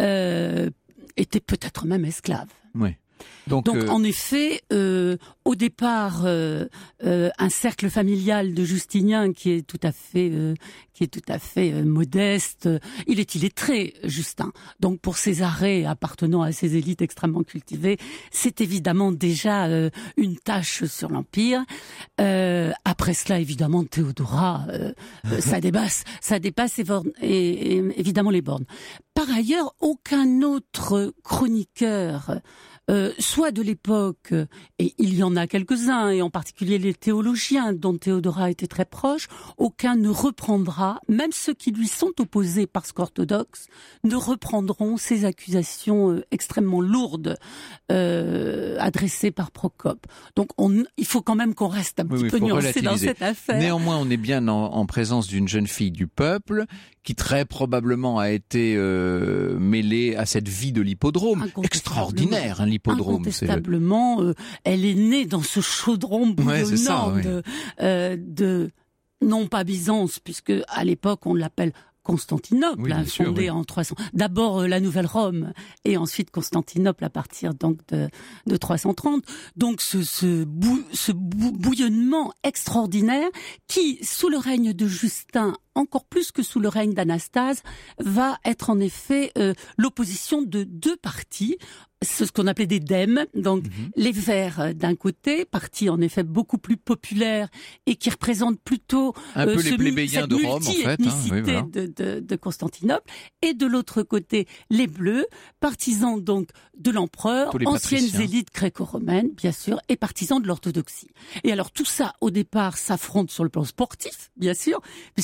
euh, était peut-être même esclave. Oui. Donc, Donc euh... en effet, euh, au départ, euh, euh, un cercle familial de Justinien qui est tout à fait, euh, qui est tout à fait euh, modeste. Il est illettré, Justin. Donc pour Césarée, appartenant à ces élites extrêmement cultivées, c'est évidemment déjà euh, une tâche sur l'empire. Euh, après cela, évidemment, Théodora, euh, euh, ça dépasse, ça dépasse et, et, et, évidemment les bornes. Par ailleurs, aucun autre chroniqueur, euh, soit de l'époque, et il y en a quelques-uns, et en particulier les théologiens dont Théodora était très proche, aucun ne reprendra, même ceux qui lui sont opposés parce qu'orthodoxes, ne reprendront ces accusations euh, extrêmement lourdes euh, adressées par Procope. Donc on, il faut quand même qu'on reste un oui, petit oui, peu nuancé dans cette affaire. Néanmoins, on est bien en, en présence d'une jeune fille du peuple qui très probablement a été euh, mêlée à cette vie de l'hippodrome. Extraordinaire, hein, l'hippodrome. Incontestablement, euh, elle est née dans ce chaudron bouillonnant ouais, ça, ouais. de, euh, de, non pas Byzance, puisque à l'époque on l'appelle Constantinople, oui, hein, fondée oui. en trois cents. D'abord euh, la Nouvelle Rome et ensuite Constantinople à partir donc de, de trois cent trente. Donc ce, ce, bou, ce bou, bouillonnement extraordinaire qui, sous le règne de Justin, encore plus que sous le règne d'Anastase, va être en effet euh, l'opposition de deux partis. C'est ce qu'on appelait des dèmes, donc mm-hmm. les Verts d'un côté, parti en effet beaucoup plus populaire et qui représente plutôt un peu euh, les ce, plébéiens cette de Rome, en fait, hein, oui, voilà. de, de, de Constantinople, et de l'autre côté les Bleus, partisans donc de l'empereur, anciennes patriciens. Élites gréco-romaines, bien sûr, et partisans de l'orthodoxie. Et alors tout ça, au départ, s'affronte sur le plan sportif, bien sûr, puisqu'au départ,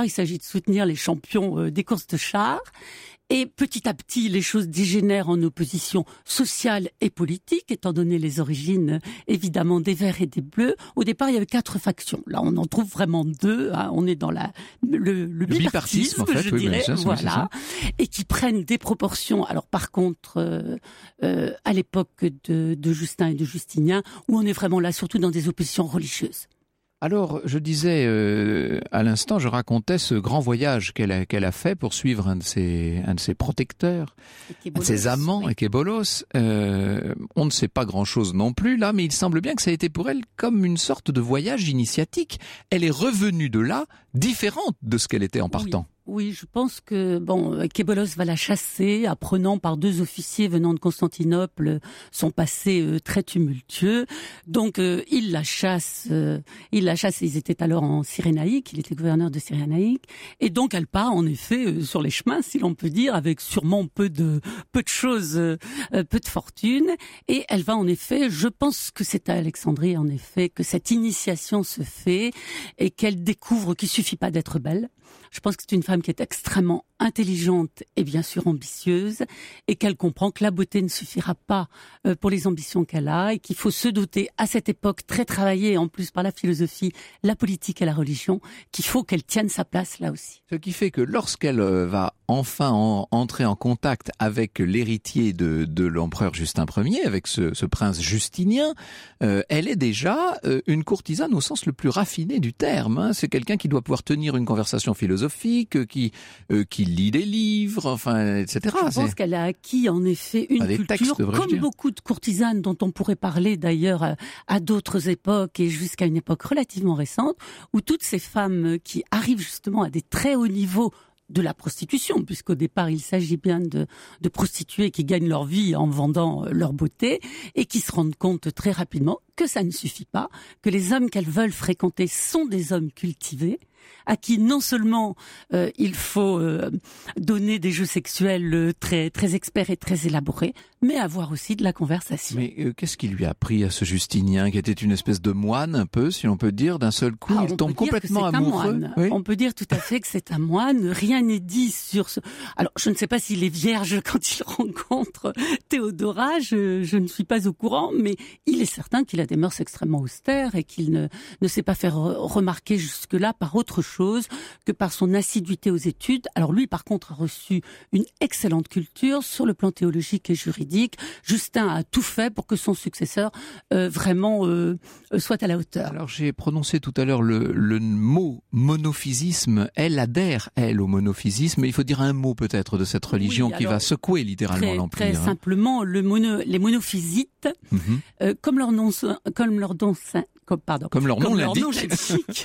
il s'agit de soutenir les champions euh, des courses de chars. Et petit à petit, les choses dégénèrent en opposition sociale et politique, étant donné les origines, évidemment, des Verts et des Bleus. Au départ, il y avait quatre factions. Là, on en trouve vraiment deux. Hein. On est dans la le, le, le bipartisme, bipartisme, en fait, je oui, dirais, ça, c'est, voilà, et qui prennent des proportions. Alors, par contre, euh, euh, à l'époque de, de Justin et de Justinien, où on est vraiment là, surtout dans des oppositions religieuses. Alors, je disais euh, à l'instant, je racontais ce grand voyage qu'elle a, qu'elle a fait pour suivre un de ses, un de ses protecteurs, un de ses amants, oui. Ékébolos. Euh, on ne sait pas grand-chose non plus là, mais il semble bien que ça a été pour elle comme une sorte de voyage initiatique. Elle est revenue de là différente de ce qu'elle était en partant. Oui. Oui, je pense que bon, Ékébolos va la chasser, apprenant par deux officiers venant de Constantinople son passé euh, très tumultueux. Donc, euh, il la chasse. Euh, il la chasse. Ils étaient alors en Cyrénaïque. Il était gouverneur de Cyrénaïque. Et donc, elle part en effet euh, sur les chemins, si l'on peut dire, avec sûrement peu de peu de choses, euh, peu de fortune. Et elle va en effet. Je pense que c'est à Alexandrie en effet que cette initiation se fait et qu'elle découvre qu'il suffit pas d'être belle. Je pense que c'est une femme qui est extrêmement intelligente et bien sûr ambitieuse et qu'elle comprend que la beauté ne suffira pas pour les ambitions qu'elle a et qu'il faut se doter à cette époque très travaillée en plus par la philosophie, la politique et la religion, qu'il faut qu'elle tienne sa place là aussi. Ce qui fait que lorsqu'elle va enfin en, entrer en contact avec l'héritier de, de l'empereur Justin Ier, avec ce, ce prince justinien, euh, elle est déjà euh, une courtisane au sens le plus raffiné du terme. Hein. C'est quelqu'un qui doit pouvoir tenir une conversation philosophique, qui, euh, qui lit des livres, enfin, et cetera. Je pense c'est... qu'elle a acquis en effet une des culture, textes, comme beaucoup de courtisanes dont on pourrait parler d'ailleurs à, à d'autres époques et jusqu'à une époque relativement récente, où toutes ces femmes qui arrivent justement à des très hauts niveaux de la prostitution, puisqu'au départ il s'agit bien de, de prostituées qui gagnent leur vie en vendant leur beauté et qui se rendent compte très rapidement que ça ne suffit pas, que les hommes qu'elles veulent fréquenter sont des hommes cultivés, à qui non seulement euh, il faut euh, donner des jeux sexuels euh, très très experts et très élaborés, mais avoir aussi de la conversation. Mais euh, qu'est-ce qui lui a pris à ce Justinien, qui était une espèce de moine un peu, si on peut dire, d'un seul coup, ah, il tombe complètement amoureux. Oui. On peut dire tout à fait que c'est un moine. Rien n'est dit sur ce. Alors, je ne sais pas s'il est vierge quand il rencontre Théodora. Je, je ne suis pas au courant, mais il est certain qu'il a des mœurs extrêmement austères et qu'il ne ne s'est pas fait remarquer jusque-là par autre chose que par son assiduité aux études. Alors lui, par contre, a reçu une excellente culture sur le plan théologique et juridique. Justin a tout fait pour que son successeur euh, vraiment euh, soit à la hauteur. Alors j'ai prononcé tout à l'heure le, le mot monophysisme. Elle adhère, elle, au monophysisme. Il faut dire un mot peut-être de cette religion oui, qui va secouer littéralement très, l'Empire. Très hein. simplement, le mono, les monophysites, mm-hmm. euh, comme leur nom, comme leur nom, comme, pardon, comme leur nom comme l'indique, leur nom l'indique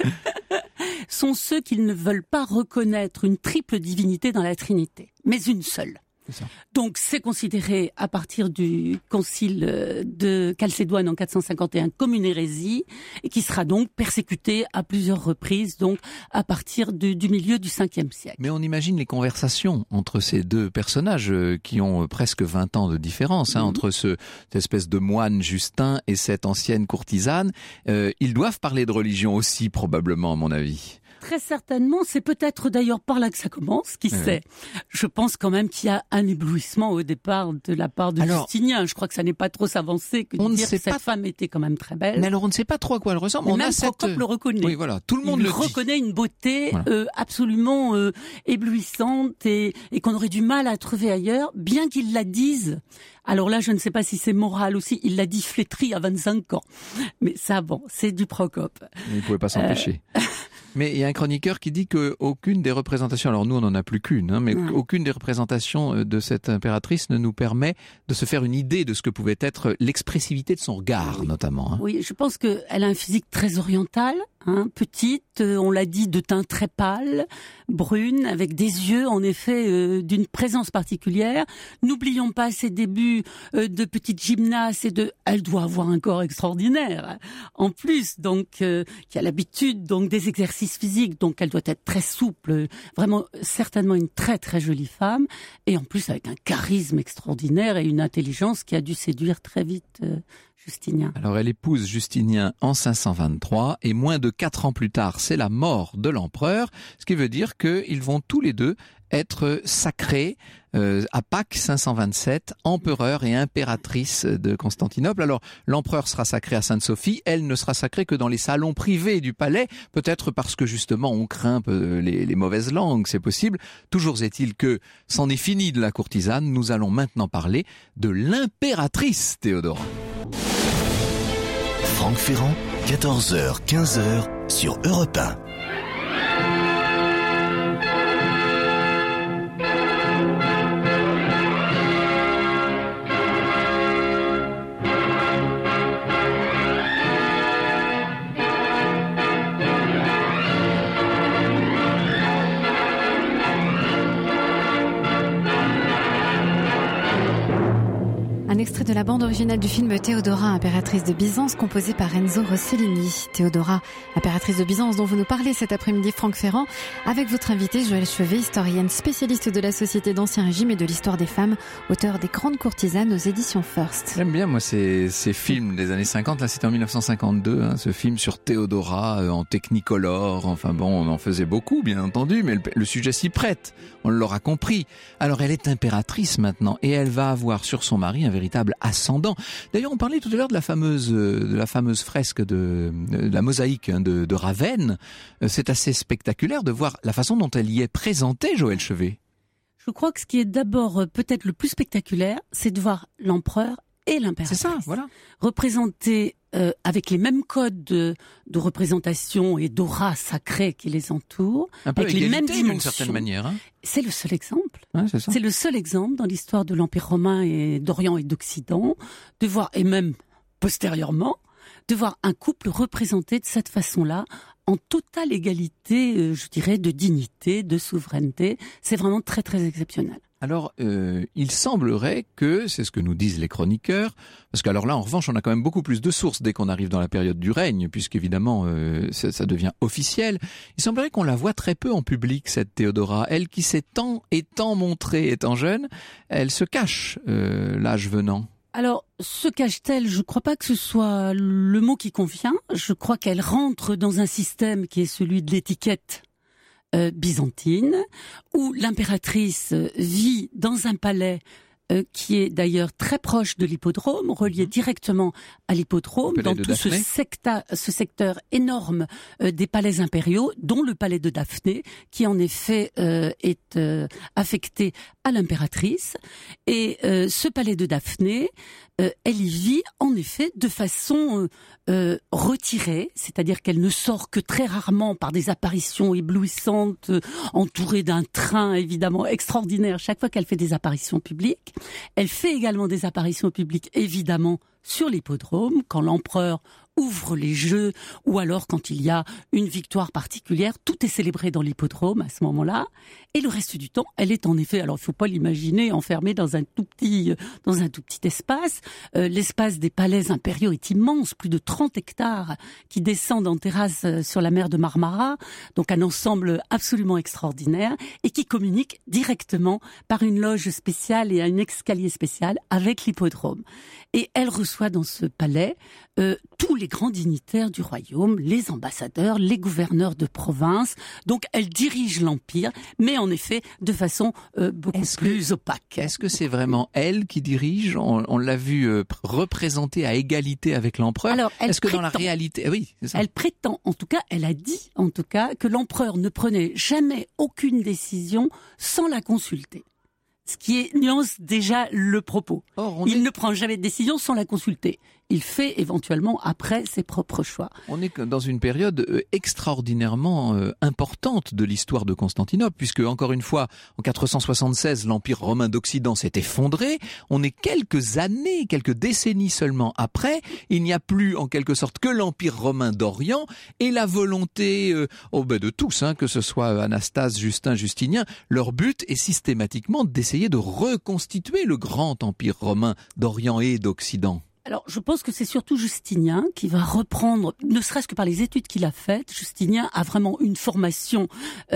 sont ceux qui ne veulent pas reconnaître une triple divinité dans la Trinité, mais une seule. C'est ça. Donc c'est considéré à partir du concile de Chalcédoine en quatre cent cinquante et un comme une hérésie et qui sera donc persécutée à plusieurs reprises, donc à partir de, du milieu du cinquième siècle. Mais on imagine les conversations entre ces deux personnages qui ont presque vingt ans de différence, hein, mmh. entre ce, cette espèce de moine Justin et cette ancienne courtisane. Euh, ils doivent parler de religion aussi probablement, à mon avis. Très certainement, c'est peut-être d'ailleurs par là que ça commence, qui oui. sait. Je pense quand même qu'il y a un éblouissement au départ de la part de alors, Justinien. Je crois que ça n'est pas trop s'avancé que de dire que cette pas... femme était quand même très belle. Mais alors on ne sait pas trop à quoi elle ressemble. Mais on même a cette... Procope le reconnaît. Oui, voilà, tout le monde Il le dit. reconnaît une beauté voilà. euh, absolument euh, éblouissante et, et qu'on aurait du mal à trouver ailleurs, bien qu'il la dise. Alors là, je ne sais pas si c'est moral aussi. Il l'a dit flétrie à vingt-cinq ans. Mais ça, bon, c'est du Procope. Il ne pouvait pas s'empêcher. Euh... Mais il y a un chroniqueur qui dit qu'aucune des représentations, alors nous on n'en a plus qu'une, hein, mais ouais. aucune des représentations de cette impératrice ne nous permet de se faire une idée de ce que pouvait être l'expressivité de son regard, oui. notamment. Hein. Oui, je pense qu'elle a un physique très oriental, hein, petite, on l'a dit, de teint très pâle, brune, avec des yeux en effet euh, d'une présence particulière. N'oublions pas ses débuts euh, de petite gymnaste et de... Elle doit avoir un corps extraordinaire, en plus, donc euh, qui a l'habitude donc des exercices physique, donc elle doit être très souple, vraiment certainement une très très jolie femme, et en plus avec un charisme extraordinaire et une intelligence qui a dû séduire très vite euh, Justinien. Alors elle épouse Justinien en cinq cent vingt-trois et moins de quatre ans plus tard, c'est la mort de l'empereur, ce qui veut dire qu'ils vont tous les deux être sacrés euh, à Pâques cinq cent vingt-sept, empereur et impératrice de Constantinople. Alors l'empereur sera sacré à Sainte-Sophie, elle ne sera sacrée que dans les salons privés du palais, peut-être parce que justement on craint les, les mauvaises langues, c'est possible. Toujours est-il que c'en est fini de la courtisane, nous allons maintenant parler de l'impératrice Théodora. Franck Ferrand, quatorze heures quinze sur Europe un. Un extrait de la bande originale du film Théodora, impératrice de Byzance, composé par Enzo Rossellini. Théodora, impératrice de Byzance, dont vous nous parlez cet après-midi, Franck Ferrand, avec votre invitée Joëlle Chevet, historienne spécialiste de la société d'Ancien Régime et de l'histoire des femmes, auteur des Grandes Courtisanes aux éditions First. J'aime bien, moi, ces, ces films des années cinquante. Là, c'était en mille neuf cent cinquante-deux, hein, ce film sur Théodora euh, en technicolor. Enfin bon, on en faisait beaucoup, bien entendu, mais le, le sujet s'y prête. On l'aura compris. Alors, elle est impératrice maintenant et elle va avoir sur son mari un véritable ascendant. D'ailleurs, on parlait tout à l'heure de la fameuse, de la fameuse fresque de, de la mosaïque hein, de, de Ravenne. C'est assez spectaculaire de voir la façon dont elle y est présentée, Joëlle Chevet. Je crois que ce qui est d'abord peut-être le plus spectaculaire, c'est de voir l'empereur et l'impératrice. C'est ça, voilà. Représentés euh, avec les mêmes codes de, de représentation et d'aura sacrée qui les entourent, un peu avec les mêmes dimensions. D'une certaine manière. Hein. C'est le seul exemple. Ouais, c'est ça. C'est le seul exemple dans l'histoire de l'Empire romain et d'Orient et d'Occident, de voir, et même postérieurement, de voir un couple représenté de cette façon-là, en totale égalité, je dirais, de dignité, de souveraineté. C'est vraiment très très exceptionnel. Alors, euh, il semblerait que, c'est ce que nous disent les chroniqueurs, parce qu'alors là, en revanche, on a quand même beaucoup plus de sources dès qu'on arrive dans la période du règne, puisqu'évidemment, euh, ça, ça devient officiel. Il semblerait qu'on la voit très peu en public, cette Théodora. Elle qui s'est tant et tant montrée étant jeune, elle se cache, euh, l'âge venant. Alors, se cache-t-elle? Je ne crois pas que ce soit le mot qui convient. Je crois qu'elle rentre dans un système qui est celui de l'étiquette euh, byzantine, où l'impératrice vit dans un palais euh, qui est d'ailleurs très proche de l'hippodrome, relié directement à l'hippodrome, dans tout ce, secta, ce secteur énorme euh, des palais impériaux, dont le palais de Daphné, qui en effet euh, est euh, affecté à l'impératrice. Et euh, ce palais de Daphné, euh, elle y vit en effet de façon euh, euh, retirée, c'est-à-dire qu'elle ne sort que très rarement par des apparitions éblouissantes, euh, entourée d'un train évidemment extraordinaire chaque fois qu'elle fait des apparitions publiques. Elle fait également des apparitions publiques évidemment sur l'hippodrome, quand l'empereur ouvre les jeux, ou alors quand il y a une victoire particulière, tout est célébré dans l'hippodrome à ce moment-là. Et le reste du temps, elle est en effet, alors il ne faut pas l'imaginer enfermée dans un tout petit, dans un tout petit espace. Euh, l'espace des palais impériaux est immense, plus de trente hectares qui descendent en terrasse sur la mer de Marmara, donc un ensemble absolument extraordinaire et qui communique directement par une loge spéciale et un escalier spécial avec l'hippodrome. Et elle reçoit dans ce palais euh, tous les grands dignitaires du royaume, les ambassadeurs, les gouverneurs de province. Donc elle dirige l'empire, mais en effet de façon euh, beaucoup est-ce plus que, opaque. Est-ce que c'est vraiment elle qui dirige? On, on l'a vu euh, représentée à égalité avec l'empereur. Alors, elle est-ce que prétend, dans la réalité, ah oui, c'est ça. Elle prétend, en tout cas, elle a dit, en tout cas, que l'empereur ne prenait jamais aucune décision sans la consulter. Ce qui est, nuance déjà le propos. Or, il est... ne prend jamais de décision sans la consulter. Il fait éventuellement après ses propres choix. On est dans une période extraordinairement importante de l'histoire de Constantinople, puisque encore une fois, en quatre cent soixante-seize, l'Empire romain d'Occident s'est effondré. On est quelques années, quelques décennies seulement après. Il n'y a plus en quelque sorte que l'Empire romain d'Orient et la volonté euh, oh ben de tous, hein, que ce soit Anastase, Justin, Justinien, leur but est systématiquement d'essayer de reconstituer le grand Empire romain d'Orient et d'Occident. Alors, je pense que c'est surtout Justinien qui va reprendre, ne serait-ce que par les études qu'il a faites. Justinien a vraiment une formation,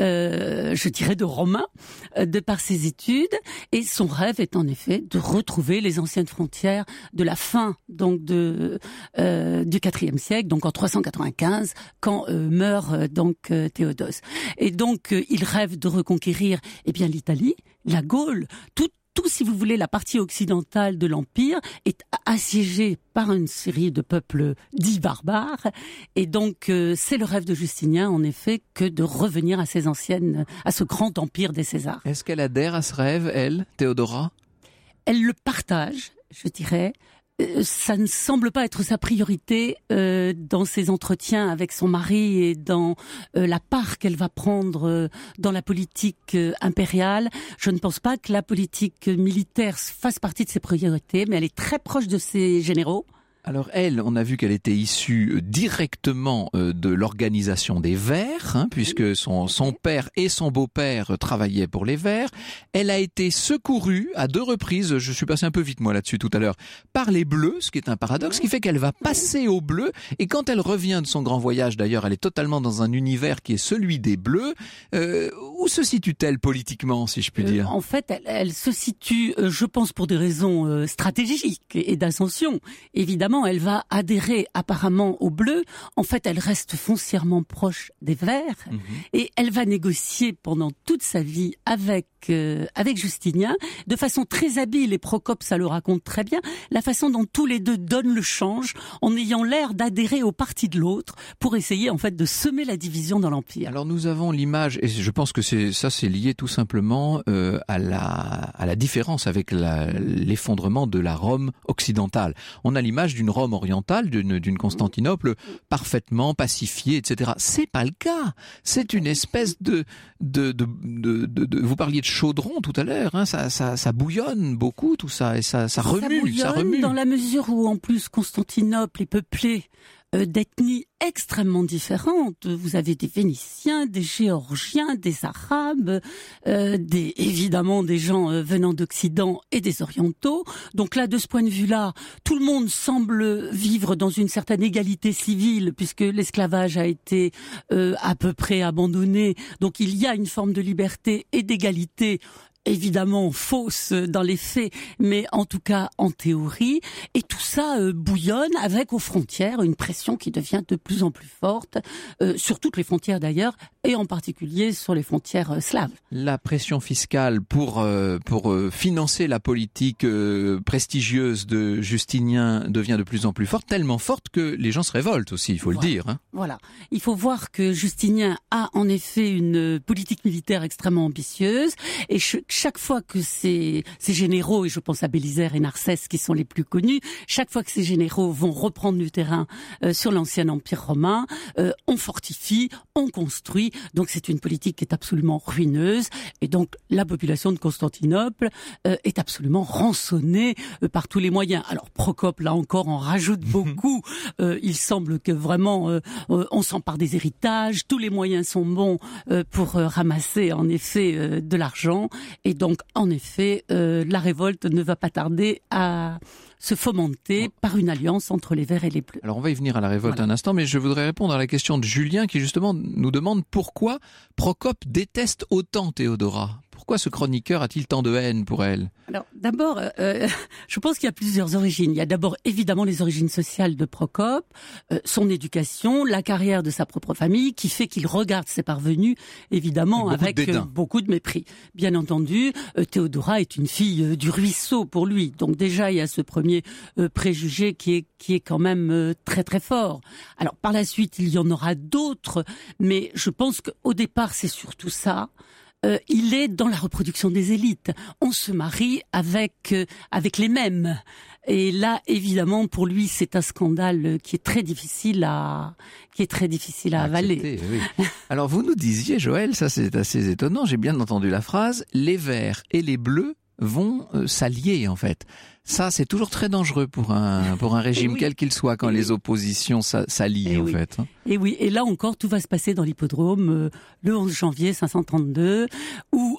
euh, je dirais, de romain, euh, de par ses études. Et son rêve est en effet de retrouver les anciennes frontières de la fin donc de euh, du quatrième siècle, donc en trois cent quatre-vingt-quinze, quand euh, meurt euh, donc euh, Théodose. Et donc, euh, il rêve de reconquérir eh bien l'Italie, la Gaule, toute Tout, si vous voulez, la partie occidentale de l'Empire est assiégée par une série de peuples dits barbares. Et donc, euh, c'est le rêve de Justinien, en effet, que de revenir à ces anciennes, à ce grand empire des Césars. Est-ce qu'elle adhère à ce rêve, elle, Théodora ? Elle le partage, je dirais. Euh, ça ne semble pas être sa priorité euh, dans ses entretiens avec son mari et dans euh, la part qu'elle va prendre euh, dans la politique euh, impériale. Je ne pense pas que la politique militaire fasse partie de ses priorités, mais elle est très proche de ses généraux. Alors elle, on a vu qu'elle était issue directement de l'organisation des Verts, hein, puisque son, son père et son beau-père travaillaient pour les Verts. Elle a été secourue à deux reprises, je suis passé un peu vite moi là-dessus tout à l'heure, par les Bleus, ce qui est un paradoxe, ce qui fait qu'elle va passer aux Bleus. Et quand elle revient de son grand voyage, d'ailleurs, elle est totalement dans un univers qui est celui des Bleus. Euh, où se situe-t-elle politiquement, si je puis dire ? euh, En fait, elle, elle se situe, euh, je pense, pour des raisons euh, stratégiques et d'ascension, évidemment. Elle va adhérer apparemment aux Bleus. En fait, elle reste foncièrement proche des Verts. Mmh. Et elle va négocier pendant toute sa vie avec euh, avec Justinien, de façon très habile, et Procope, ça le raconte très bien, la façon dont tous les deux donnent le change, en ayant l'air d'adhérer au parti de l'autre, pour essayer en fait de semer la division dans l'Empire. Alors nous avons l'image, et je pense que c'est ça, c'est lié tout simplement euh, à la à la différence avec la, l'effondrement de la Rome occidentale. On a l'image d'une Rome orientale, d'une, d'une Constantinople parfaitement pacifiée, et cetera. C'est pas le cas. C'est une espèce de de de de, de, de vous parliez de chaudron tout à l'heure, hein, ça ça ça bouillonne beaucoup tout ça et ça ça remue, ça bouillonne ça remue. Dans la mesure où en plus Constantinople est peuplée euh, d'ethnies extrêmement différentes. Vous avez des Vénitiens, des Géorgiens, des Arabes, euh, des, évidemment des gens euh, venant d'Occident et des Orientaux. Donc là, de ce point de vue-là, tout le monde semble vivre dans une certaine égalité civile, puisque l'esclavage a été euh, à peu près abandonné. Donc il y a une forme de liberté et d'égalité, évidemment fausse dans les faits, mais en tout cas en théorie. Et tout ça euh, bouillonne avec aux frontières une pression qui devient de plus en plus forte, euh, sur toutes les frontières d'ailleurs, et en particulier sur les frontières euh, slaves. La pression fiscale pour euh, pour euh, financer la politique euh, prestigieuse de Justinien devient de plus en plus forte, tellement forte que les gens se révoltent aussi, il faut voilà. le dire. Hein. Voilà. Il faut voir que Justinien a en effet une politique militaire extrêmement ambitieuse, et ch- chaque fois que ces, ces généraux, et je pense à Bélisaire et Narsès qui sont les plus connus, chaque fois que ces généraux vont reprendre du terrain euh, sur l'ancien empire romain, euh, on fortifie, on construit. Donc c'est une politique qui est absolument ruineuse, et donc la population de Constantinople euh, est absolument rançonnée euh, par tous les moyens. Alors Procope, là encore, en rajoute beaucoup. Euh, il semble que vraiment euh, euh, on s'empare des héritages, tous les moyens sont bons euh, pour euh, ramasser en effet euh, de l'argent. Et donc, en effet, euh, la révolte ne va pas tarder à se fomenter par une alliance entre les Verts et les Bleus. Alors, on va y venir à la révolte voilà. un instant, mais je voudrais répondre à la question de Julien qui, justement, nous demande pourquoi Procope déteste autant Théodora. Pourquoi ce chroniqueur a-t-il tant de haine pour elle ? Alors, d'abord, euh, je pense qu'il y a plusieurs origines. Il y a d'abord, évidemment, les origines sociales de Procope, euh, son éducation, la carrière de sa propre famille, qui fait qu'il regarde ses parvenus, évidemment, avec avec euh, beaucoup de mépris. Bien entendu, euh, Théodora est une fille euh, du ruisseau pour lui. Donc déjà, il y a ce premier euh, préjugé qui est, qui est quand même euh, très très fort. Alors, par la suite, il y en aura d'autres, mais je pense qu'au départ, c'est surtout ça. Euh, il est dans la reproduction des élites. On se marie avec euh, avec les mêmes. Et là, évidemment, pour lui, c'est un scandale qui est très difficile à qui est très difficile à avaler. Oui. Alors, vous nous disiez, Joël, ça c'est assez étonnant. J'ai bien entendu la phrase. Les Verts et les Bleus vont euh, s'allier en fait. Ça, c'est toujours très dangereux pour un pour un régime oui. quel qu'il soit quand et les oui. oppositions s'allient en oui. fait. Et oui, et là encore, tout va se passer dans l'hippodrome euh, le onze janvier cinq cent trente-deux, où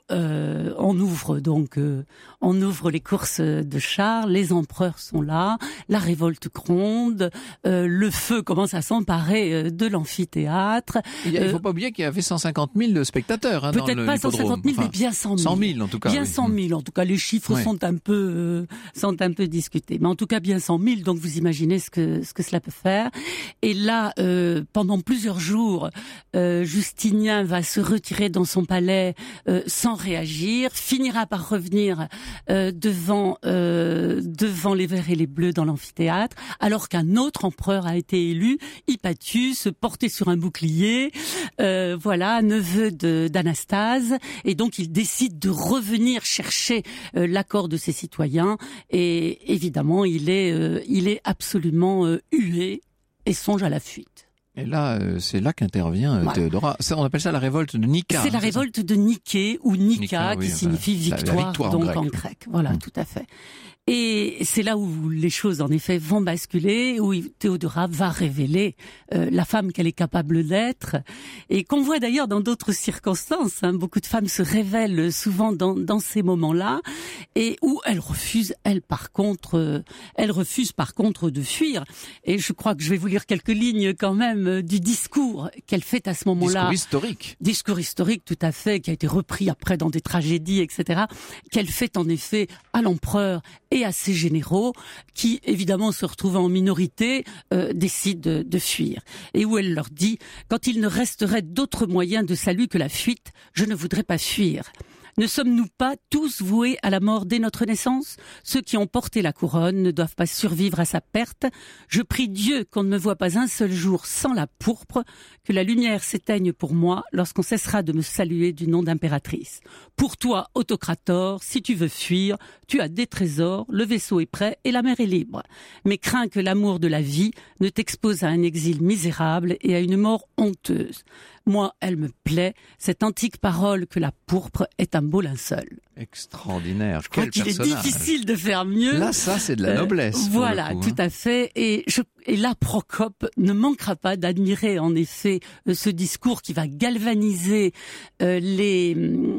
euh, on ouvre donc, euh, on ouvre les courses de chars, les empereurs sont là, la révolte gronde, euh, le feu commence à s'emparer de l'amphithéâtre. Il ne faut pas oublier qu'il y avait cent cinquante mille spectateurs hein, dans peut-être pas cent cinquante mille, enfin, mais bien cent mille. cent mille en tout cas. Bien oui. cent mille, en tout cas les chiffres ouais. sont un peu euh, sont un peu discutés, mais en tout cas bien cent mille. Donc vous imaginez ce que ce que cela peut faire. Et là, euh, pendant plusieurs jours, euh, Justinien va se retirer dans son palais euh, sans réagir, finira par revenir euh, devant euh, devant les verts et les bleus dans l'amphithéâtre, alors qu'un autre empereur a été élu, Hypatius, porté sur un bouclier, euh, voilà, neveu de, d'Anastase, et donc il décide de revenir chercher euh, l'accord de ses citoyens, et évidemment il est euh, il est absolument euh, hué et songe à la fuite. Et là, euh, c'est là qu'intervient euh, voilà. Théodora. Ça, on appelle ça la révolte de Nika. C'est la révolte ça de Niké ou Nika, Nika qui oui, signifie enfin, victoire, la victoire donc en grec. En grec. Voilà, mmh. tout à fait. Et c'est là où les choses, en effet, vont basculer, où Théodora va révéler euh, la femme qu'elle est capable d'être, et qu'on voit d'ailleurs dans d'autres circonstances. Hein, beaucoup de femmes se révèlent souvent dans, dans ces moments-là, et où elles refusent, elles par contre, euh, elles refusent par contre de fuir. Et je crois que je vais vous lire quelques lignes quand même euh, du discours qu'elle fait à ce moment-là. Discours historique. Discours historique, tout à fait, qui a été repris après dans des tragédies, et cetera. Qu'elle fait en effet à l'empereur et à ses généraux, qui évidemment se retrouvant en minorité, euh, décident de, de fuir. Et où elle leur dit « Quand il ne resterait d'autre moyen de salut que la fuite, je ne voudrais pas fuir. Ne sommes-nous pas tous voués à la mort dès notre naissance ? Ceux qui ont porté la couronne ne doivent pas survivre à sa perte. Je prie Dieu qu'on ne me voie pas un seul jour sans la pourpre, que la lumière s'éteigne pour moi lorsqu'on cessera de me saluer du nom d'impératrice. Pour toi, autocrator, si tu veux fuir, tu as des trésors, le vaisseau est prêt et la mer est libre. Mais crains que l'amour de la vie ne t'expose à un exil misérable et à une mort honteuse. Moi, elle me plaît, cette antique parole que la pourpre est un beau linceul. » Extraordinaire. Je crois Quel qu'il personnage. est difficile de faire mieux. Là, ça, c'est de la noblesse. Euh, voilà, coup, tout hein. à fait. Et, je, et là, Procope ne manquera pas d'admirer, en effet, euh, ce discours qui va galvaniser euh, les,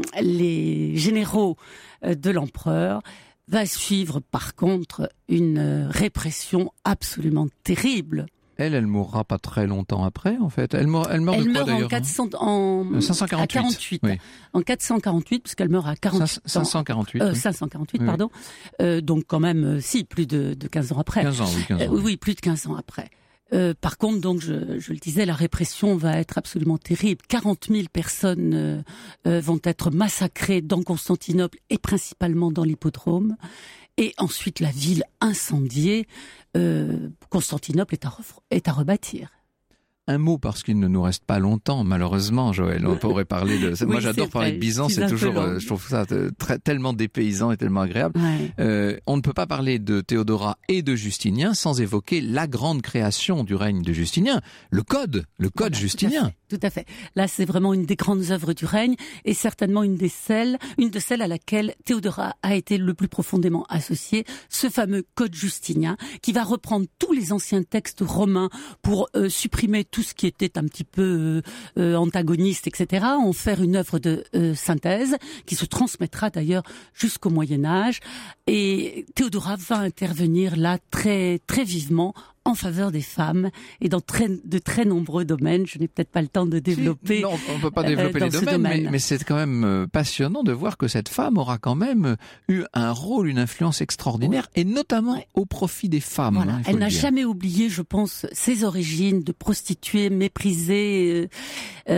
les généraux euh, de l'empereur. Va suivre, par contre, une euh, répression absolument terrible. Elle, elle mourra pas très longtemps après, en fait. Elle meurt, elle meurt elle de quoi, meurt d'ailleurs en quatre cents, en cinq cent quarante-huit. à quarante-huit. Oui. En quatre cent quarante-huit, puisqu'elle meurt à quarante-huit. cinq cent quarante-huit. Euh, oui. cinq cent quarante-huit, oui. pardon. Euh, donc quand même, euh, si, plus de, de quinze ans après. quinze ans, oui, quinze ans. Euh, oui, oui, plus de quinze ans après. Euh, par contre, donc, je, je le disais, la répression va être absolument terrible. quarante mille personnes euh, euh, vont être massacrées dans Constantinople et principalement dans l'hippodrome. Et ensuite, la ville incendiée. Euh, Constantinople est à, re- est à rebâtir. Un mot, parce qu'il ne nous reste pas longtemps, malheureusement, Joël. On pourrait parler de... Oui, Moi, j'adore c'est parler vrai. de Byzance, c'est toujours... Euh, je trouve ça très, tellement dépaysant et tellement agréable. Ouais. Euh, on ne peut pas parler de Théodora et de Justinien sans évoquer la grande création du règne de Justinien, le Code, le Code Voilà, Justinien. Tout à fait. Là, c'est vraiment une des grandes œuvres du règne et certainement une des celles, une de celles à laquelle Théodora a été le plus profondément associée, ce fameux Code Justinien qui va reprendre tous les anciens textes romains pour euh, supprimer tout ce qui était un petit peu euh, euh, antagoniste, et cetera, en faire une œuvre de euh, synthèse qui se transmettra d'ailleurs jusqu'au Moyen-Âge. Et Théodora va intervenir là très très vivement en faveur des femmes et dans très, de très nombreux domaines. Je n'ai peut-être pas le temps de développer. Si, non, on ne peut pas développer euh, les domaines, domaine. mais, mais c'est quand même passionnant de voir que cette femme aura quand même eu un rôle, une influence extraordinaire, oui. et notamment oui. au profit des femmes. Voilà. Hein, Elle n'a jamais oublié, je pense, ses origines de prostituée méprisée, euh,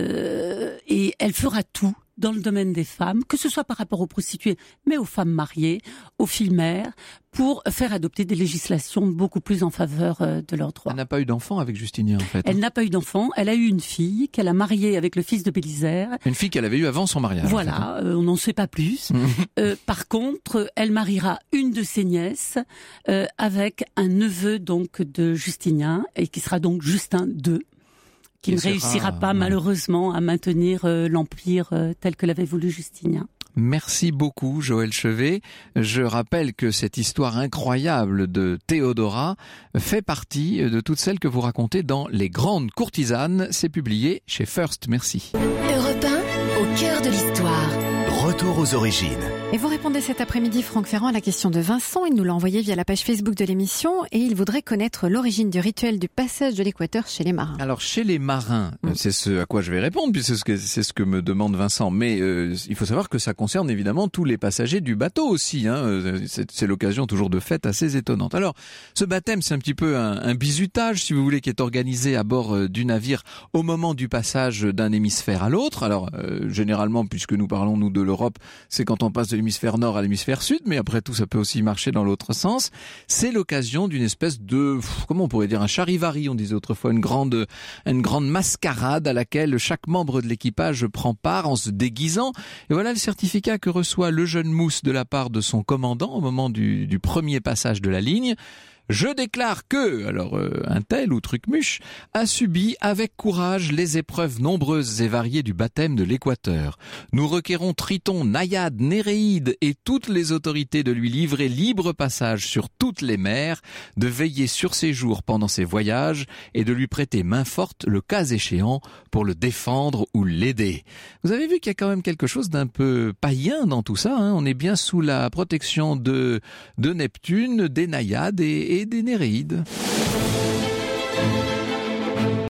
euh, et elle fera tout dans le domaine des femmes, que ce soit par rapport aux prostituées, mais aux femmes mariées, aux filles mères, pour faire adopter des législations beaucoup plus en faveur de leurs droits. Elle n'a pas eu d'enfant avec Justinien, en fait. Elle n'a pas eu d'enfant. Elle a eu une fille qu'elle a mariée avec le fils de Bélisaire. Une fille qu'elle avait eue avant son mariage. Voilà, en fait. euh, on n'en sait pas plus. euh, par contre, elle mariera une de ses nièces euh, avec un neveu donc de Justinien, et qui sera donc Justin deux. Qui ne réussira sera, pas ouais. malheureusement à maintenir euh, l'empire euh, tel que l'avait voulu Justinien. Merci beaucoup Joël Chevet. Je rappelle que cette histoire incroyable de Théodora fait partie de toutes celles que vous racontez dans Les Grandes Courtisanes. C'est publié chez First. Merci. Europe un Au cœur de l'histoire. Retour aux origines. Et vous répondez cet après-midi, Franck Ferrand, à la question de Vincent. Il nous l'a envoyé via la page Facebook de l'émission et il voudrait connaître l'origine du rituel du passage de l'équateur chez les marins. Alors chez les marins, Mm. c'est ce à quoi je vais répondre, puisque c'est ce que, c'est ce que me demande Vincent. Mais euh, il faut savoir que ça concerne évidemment tous les passagers du bateau aussi. Hein. C'est, c'est l'occasion toujours de fêtes assez étonnantes. Alors ce baptême, c'est un petit peu un, un bizutage, si vous voulez, qui est organisé à bord euh, du navire au moment du passage d'un hémisphère à l'autre. Alors euh, généralement, puisque nous parlons nous de l'Europe, c'est quand on passe de l'hémisphère nord à l'hémisphère sud, mais après tout, ça peut aussi marcher dans l'autre sens. C'est l'occasion d'une espèce de, comment on pourrait dire, un charivari, on disait autrefois, une grande, une grande mascarade à laquelle chaque membre de l'équipage prend part en se déguisant. Et voilà le certificat que reçoit le jeune mousse de la part de son commandant au moment du, du premier passage de la ligne. Je déclare que, alors euh, un tel ou trucmuche, a subi avec courage les épreuves nombreuses et variées du baptême de l'Équateur. Nous requérons Triton, Naïade, Néréide et toutes les autorités de lui livrer libre passage sur toutes les mers, de veiller sur ses jours pendant ses voyages et de lui prêter main forte le cas échéant pour le défendre ou l'aider. Vous avez vu qu'il y a quand même quelque chose d'un peu païen dans tout ça, hein. On est bien sous la protection de, de Neptune, des Naïades et, et des Néréides.